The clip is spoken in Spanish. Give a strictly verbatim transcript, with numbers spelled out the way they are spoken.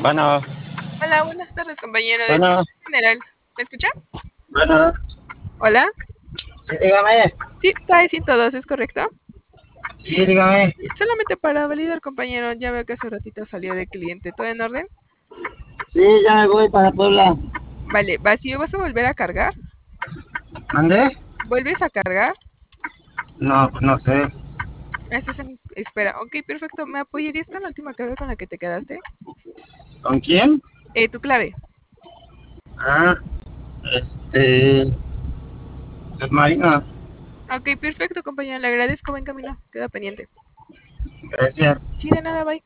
Bueno, Hola, buenas tardes, compañero del bueno, general. ¿Me escucha? bueno, Hola. sí, dígame, Sí, trae ciento dos, ¿es correcto? sí, dígame. Solamente para validar, compañero, ya veo que hace ratito salió de cliente. ¿Todo en orden? Sí, ya me voy para Puebla. Vale, vacío, ¿vas a volver a cargar? ¿Mandé? ¿Vuelves a cargar? No, pues no sé. Estás en espera. Ok, perfecto. ¿Me apoyarías con la última clave con la que te quedaste? ¿Con quién? Eh, tu clave. Ah, este, pues Marina, Ok, perfecto, compañero. Le agradezco. Buen camino. Queda pendiente. gracias. Sí, de nada, bye.